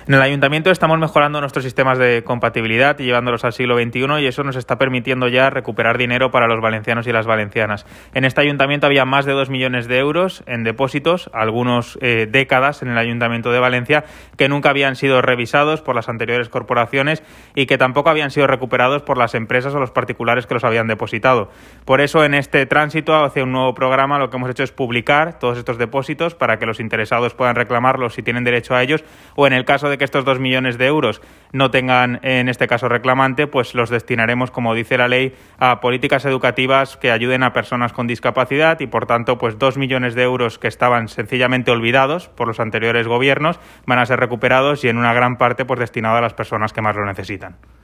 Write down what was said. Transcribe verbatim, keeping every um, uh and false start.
En el Ayuntamiento estamos mejorando nuestros sistemas de compatibilidad y llevándolos al siglo veintiuno, y eso nos está permitiendo ya recuperar dinero para los valencianos y las valencianas. En este Ayuntamiento había más de dos millones de euros en depósitos, algunos eh, décadas en el Ayuntamiento de Valencia, que nunca habían sido revisados por las anteriores corporaciones y que tampoco habían sido recuperados por las empresas o los particulares que los habían depositado. Por eso, en este tránsito hacia un nuevo programa, lo que hemos hecho es publicar todos estos depósitos para que los interesados puedan reclamarlos si tienen derecho a ellos, o en el caso de que estos dos millones de euros no tengan, en este caso, reclamante, pues los destinaremos, como dice la ley, a políticas educativas que ayuden a personas con discapacidad y, por tanto, pues dos millones de euros que estaban sencillamente olvidados por los anteriores gobiernos van a ser recuperados y en una gran parte pues destinados a las personas que más lo necesitan.